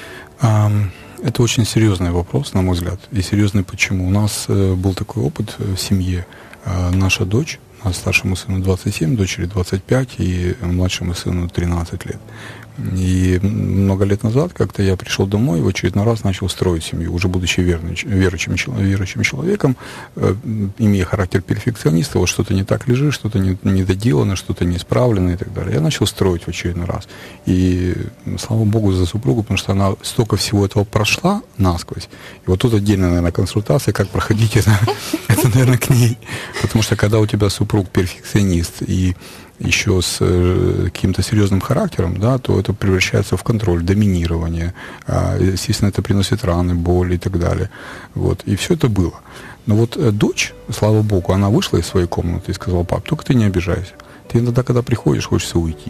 Это очень серьезный вопрос, на мой взгляд. И серьезный почему. У нас был такой опыт в семье. Наша дочь, старшему сыну 27, дочери 25 и младшему сыну 13 лет. И много лет назад как-то я пришел домой и в очередной раз начал строить семью, уже будучи верующим человеком, имея характер перфекциониста, вот что-то не так лежит, что-то не доделано, что-то не исправлено и так далее. Я начал строить в очередной раз. И слава Богу за супругу, потому что она столько всего этого прошла насквозь. И вот тут отдельная, наверное, консультация, как проходить это наверное, к ней. Потому что когда у тебя супруг перфекционист и еще с каким-то серьезным характером, да, то это превращается в контроль, доминирование. Естественно, это приносит раны, боль и так далее. Вот. И все это было. Но вот дочь, слава Богу, она вышла из своей комнаты и сказала: пап, только ты не обижайся. Ты иногда, когда приходишь, хочется уйти.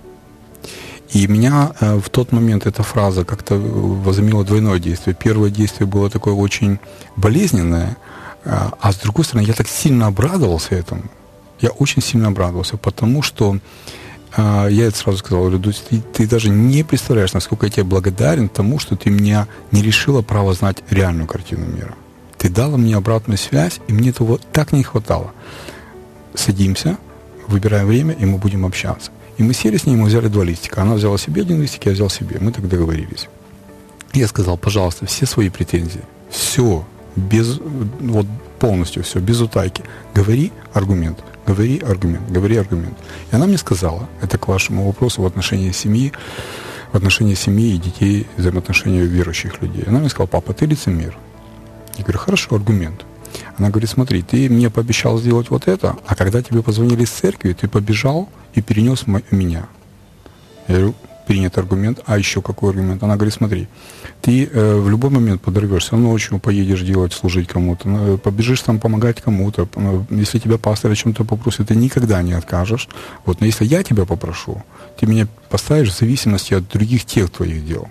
И меня в тот момент эта фраза как-то возымела двойное действие. Первое действие было такое очень болезненное, а с другой стороны, я так сильно обрадовался этому. Я очень сильно обрадовался, потому что я это сразу сказал: ты даже не представляешь, насколько я тебе благодарен тому, что ты меня не лишила права знать реальную картину мира. Ты дала мне обратную связь, и мне этого так не хватало. Садимся, выбираем время, и мы будем общаться. И мы сели с ней, мы взяли 2 листика. Она взяла себе 1 листик, я взял себе. Мы так договорились. Я сказал: пожалуйста, все свои претензии, все, без, вот полностью все, без утайки, говори аргумент. Говори аргумент, говори аргумент. И она мне сказала, это к вашему вопросу в отношении семьи и детей, взаимоотношения верующих людей. Она мне сказала: папа, ты лицемер. Я говорю: хорошо, аргумент. Она говорит: смотри, ты мне пообещал сделать вот это, а когда тебе позвонили из церкви, ты побежал и перенес меня. Я говорю: принят аргумент. А еще какой аргумент? Она говорит: смотри, ты в любой момент подорвешься, ночью поедешь делать, служить кому-то, побежишь там помогать кому-то. Если тебя пастор о чем-то попросит, ты никогда не откажешь. Вот, но если я тебя попрошу, ты меня поставишь в зависимости от других тех твоих дел.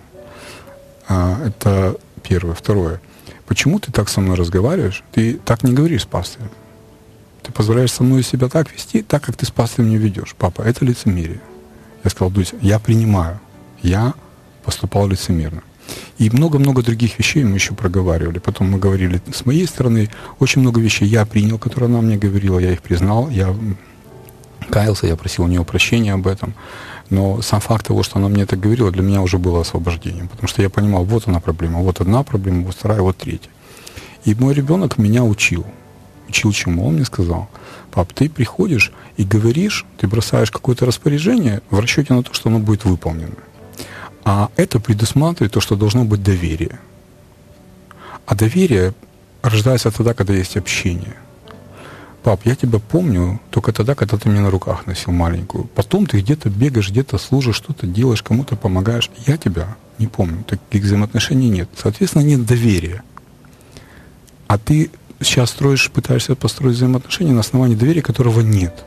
Это первое. Второе. Почему ты так со мной разговариваешь? Ты так не говоришь с пастырем. Ты позволяешь со мной себя так вести, так, как ты с пастырем не ведешь. Папа, это лицемерие. Я сказал: Дуся, я принимаю. Я поступал лицемерно. И много-много других вещей мы еще проговаривали. Потом мы говорили с моей стороны. Очень много вещей я принял, которые она мне говорила. Я их признал. Я каялся, я просил у нее прощения об этом. Но сам факт того, что она мне это говорила, для меня уже было освобождением. Потому что я понимал, вот она проблема, вот одна проблема, вот вторая, вот третья. И мой ребенок меня учил. Учил чему? Он мне сказал: пап, ты приходишь и говоришь, ты бросаешь какое-то распоряжение в расчете на то, что оно будет выполнено. А это предусматривает то, что должно быть доверие. А доверие рождается тогда, когда есть общение. Пап, я тебя помню только тогда, когда ты меня на руках носил маленькую. Потом ты где-то бегаешь, где-то служишь, что-то делаешь, кому-то помогаешь. Я тебя не помню. Таких взаимоотношений нет. Соответственно, нет доверия. А ты сейчас пытаешься построить взаимоотношения на основании доверия, которого нет.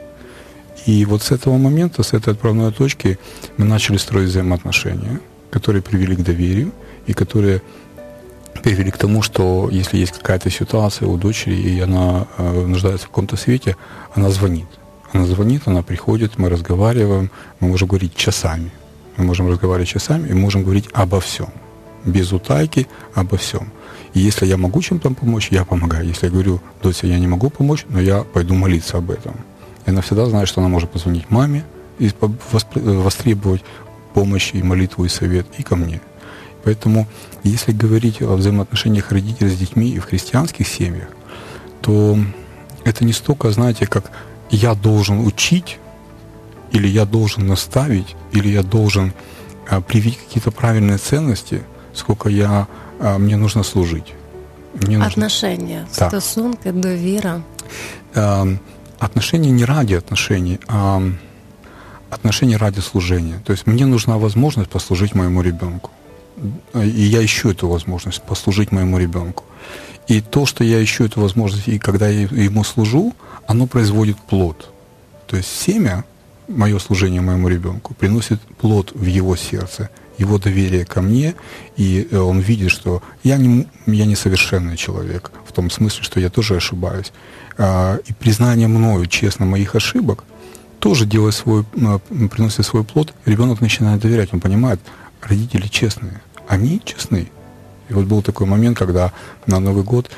И вот с этого момента, с этой отправной точки мы начали строить взаимоотношения, которые привели к доверию и которые привели к тому, что если есть какая-то ситуация у дочери, и она нуждается в каком-то свете, она звонит. Она звонит, она приходит, мы разговариваем, мы можем говорить часами. Мы можем разговаривать часами и можем говорить обо всем. Без утайки, обо всем. И если я могу чем-то помочь, я помогаю. Если я говорю: Дося, я не могу помочь, но я пойду молиться об этом. И она всегда знает, что она может позвонить маме и востребовать помощь и молитву и совет и ко мне. Поэтому, если говорить о взаимоотношениях родителей с детьми и в христианских семьях, то это не столько, знаете, как я должен учить, или я должен наставить, или я должен привить какие-то правильные ценности, сколько мне нужно служить. Отношения, да. Стосунки, довіра. Отношения не ради отношений, а отношения ради служения. То есть мне нужна возможность послужить моему ребенку. И я ищу эту возможность послужить моему ребенку. И то, что я ищу эту возможность, и когда я ему служу, оно производит плод. То есть семя, мое служение моему ребенку, приносит плод в его сердце, его доверие ко мне, и он видит, что я не совершенный человек, в том смысле, что я тоже ошибаюсь. И признание мною, честно, моих ошибок тоже приносит свой плод. Ребенок начинает доверять, он понимает, родители честные, они честны. И вот был такой момент, когда на Новый год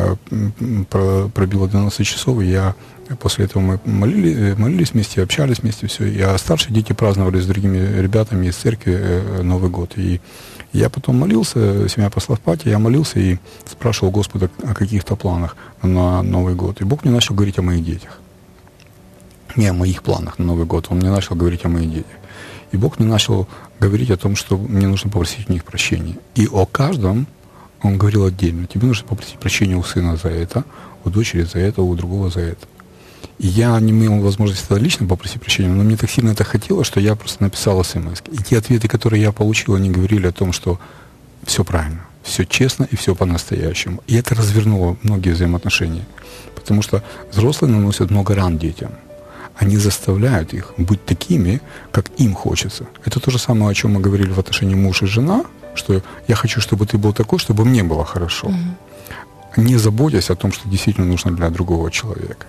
пробило 12 часов, и после этого мы молились вместе, общались вместе, все. А старшие дети праздновали с другими ребятами из церкви Новый год. И я потом молился, семья пошла спать, я молился и спрашивал Господа о каких-то планах на Новый год. И Бог мне начал говорить о моих детях. Не о моих планах на Новый год, Он мне начал говорить о моих детях. И Бог мне начал говорить о том, что мне нужно попросить у них прощения. И о каждом Он говорил отдельно. Тебе нужно попросить прощения у сына за это, у дочери за это, у другого за это. И я не имел возможности лично попросить прощения, но мне так сильно это хотелось, что я просто написал смс. И те ответы, которые я получил, они говорили о том, что все правильно, все честно и все по-настоящему. И это развернуло многие взаимоотношения. Потому что взрослые наносят много ран детям. Они заставляют их быть такими, как им хочется. Это то же самое, о чем мы говорили в отношении муж и жена, что я хочу, чтобы ты был такой, чтобы мне было хорошо. Не заботясь о том, что действительно нужно для другого человека.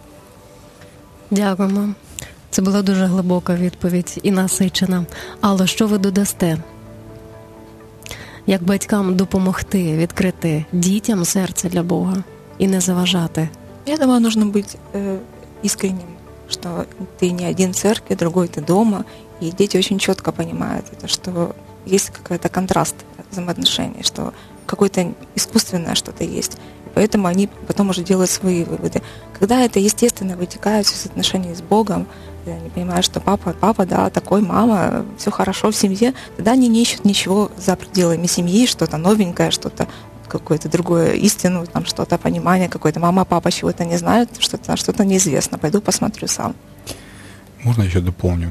Дякуємо. Це була дуже глибока відповідь і насичена. Але що ви додасте? Як батькам допомогти відкрити дітям серце для Бога і не заважати? Я думаю, нужно быть искренним, что ты не один в церкви, другой ты дома. И дети очень четко понимают это, что есть какой-то контраст взаимоотношений, что какое-то искусственное что-то есть. И поэтому они потом уже делают свои выводы. Когда это естественно вытекает из отношений с Богом, они понимают, что папа, да, такой, мама, все хорошо в семье, тогда они не ищут ничего за пределами семьи, что-то новенькое, что-то какое-то другое, истину, там что-то, понимание какое-то. Мама, папа чего-то не знают, что-то неизвестно. Пойду посмотрю сам. Можно еще дополню?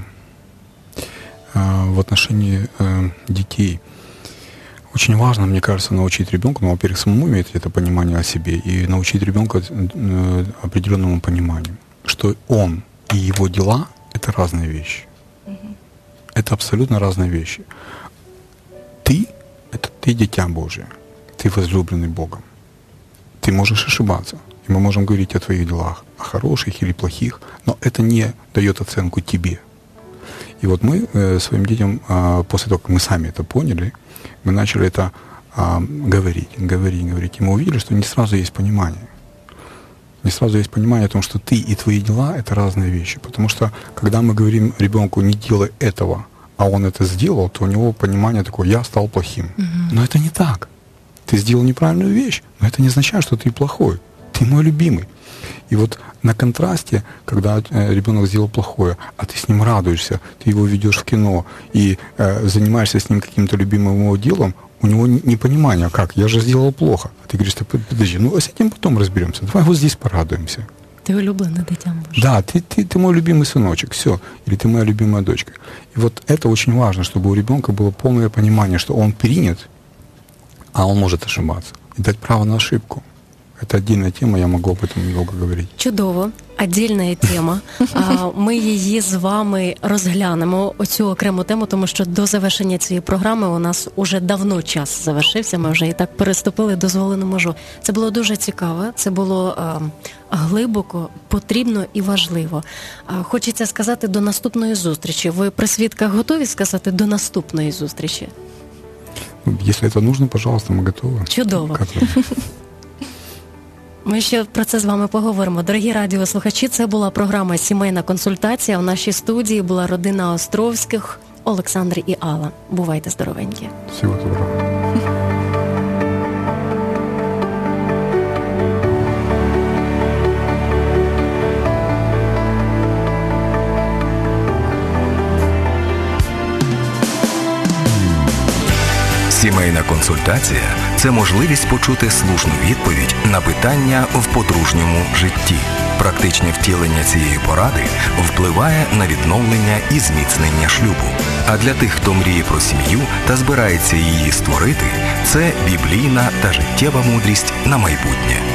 В отношении детей очень важно, мне кажется, научить ребенка, во-первых, самому иметь это понимание о себе и научить ребенка определенному пониманию, что он и его дела — это разные вещи. Это абсолютно разные вещи. Ты — это ты дитя Божие. Ты возлюбленный Богом. Ты можешь ошибаться. И мы можем говорить о твоих делах, о хороших или плохих, но это не дает оценку тебе. И вот мы своим детям, после того, как мы сами это поняли, мы начали это говорить. И мы увидели, что не сразу есть понимание. не сразу есть понимание о том, что ты и твои дела – это разные вещи. Потому что, когда мы говорим ребенку «не делай этого», а он это сделал, то у него понимание такое «я стал плохим». Но это не так. Ты сделал неправильную вещь, но это не означает, что ты плохой. Ты мой любимый. И вот на контрасте, когда ребенок сделал плохое, а ты с ним радуешься, ты его ведешь в кино и занимаешься с ним каким-то любимым его делом, у него непонимание, как, я же сделал плохо. А ты говоришь, подожди, ну с этим потом разберемся, давай вот здесь порадуемся. Ти улюблене дитя Боже. Да, ты мой любимый сыночек, все. Или ты моя любимая дочка. И вот это очень важно, чтобы у ребенка было полное понимание, что он принят, а он может ошибаться. И дать право на ошибку. Это отдельная тема, я могу об этом недолго говорити. Чудово, отдільна тема. Ми її з вами розглянемо, оцю окрему тему, тому що до завершення цієї програми у нас уже давно час завершився, ми вже і так переступили дозволену межу. Це було дуже цікаво, це було глибоко, потрібно і важливо. Хочеться сказати до наступної зустрічі. Ви при свідках готові сказати до наступної зустрічі? Если это нужно, пожалуйста, мы готовы. Чудово. Ми ще про це з вами поговоримо. Дорогі радіослухачі, це була програма «Сімейна консультація». У нашій студії була родина Островських, Олександр і Алла. Бувайте здоровенькі. Всього доброго. Сімейна консультація – це можливість почути слушну відповідь на питання в подружньому житті. Практичне втілення цієї поради впливає на відновлення і зміцнення шлюбу. А для тих, хто мріє про сім'ю та збирається її створити, це біблійна та життєва мудрість на майбутнє.